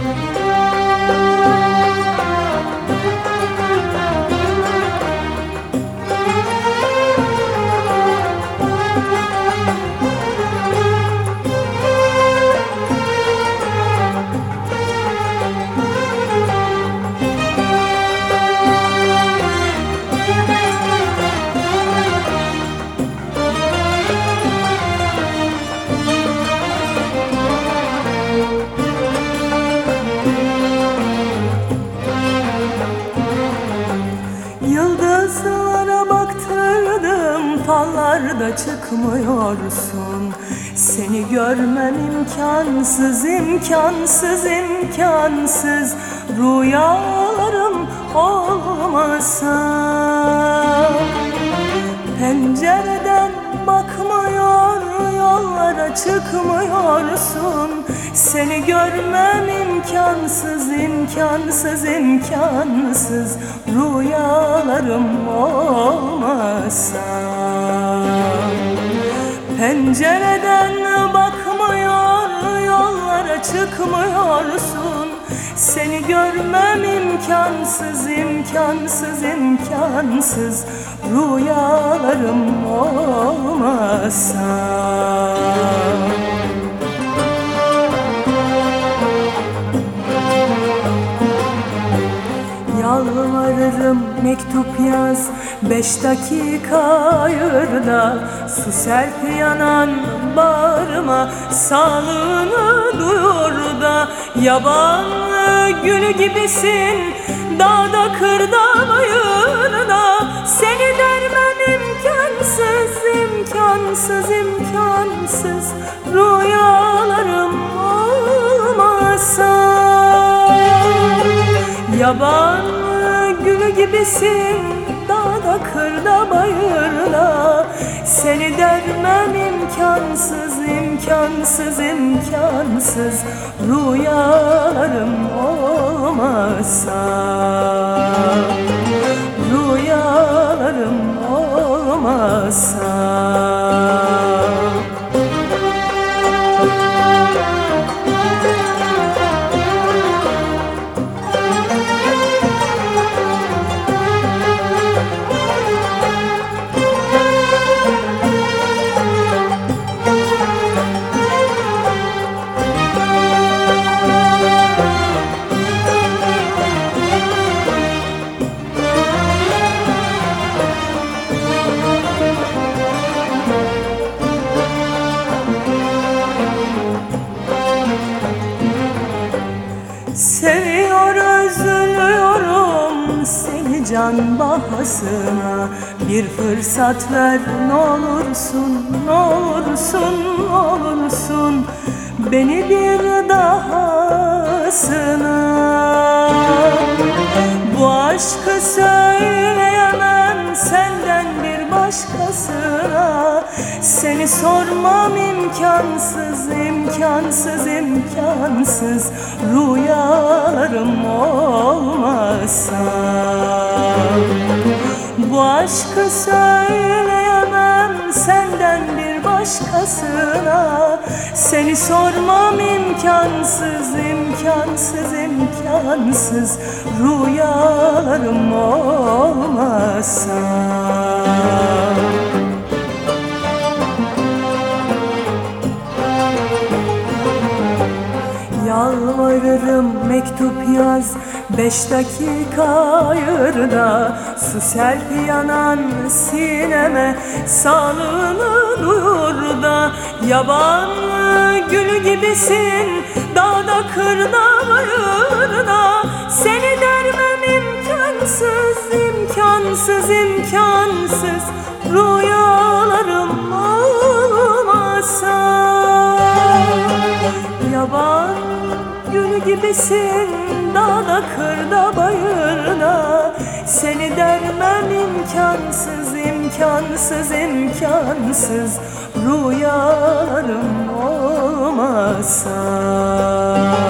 Yıldızlara baktırdım, fallarda çıkmıyorsun. Seni görmem imkansız, imkansız, imkansız. Rüyalarım olmasa. Pencereden bakmıyor, yollara çıkmıyorsun. Seni görmem imkansız, imkansız, imkansız. Rüyalarım olmasa. Pencereden bakmıyor, yollara çıkmıyorsun. Seni görmem imkansız, imkansız, imkansız. Rüyalarım olmasa. Yalvarırım mektup yaz, 5 dakika ayır da su serp yanan bağrıma, sağlığını duyur da. Yaban gülü gibisin dağda kırda bayırda. Seni dermem imkansız, imkansız, imkansız. Rüyalarım olmasa. Yaban gülü gibisin dağda kırda bayırda. Seni dermem imkansız, imkansız, imkansız. Rüyalarım olmasa. Rüyalarım olmasa. Seviyor, özlüyorum seni can bahasına. Bir fırsat ver ne olursun, ne olursun, ne olursun. Beni bir dahasına. Bu aşkı söyleyemem senden bir başkasına. Seni sormam imkansız, imkansız, imkansız. Rüyalarım olmasa. Bu aşkı söyleyemem senden bir başkasına. Seni sormam imkansız, imkansız, imkansız. Rüyalarım olmasa. Yalvarırım mektup yaz, 5 dakika ayır da su serp yanan sineme, sağlığını duyur da. Yaban gülü gibisin dağda kırda bayırda. Seni dermem imkansız, imkansız, imkansız. Rüyalarım olmasa. Yaban gülü gibisin dağda kırda bayırda. Seni dermem imkansız, imkansız, imkansız. Rüyalarım olmasa.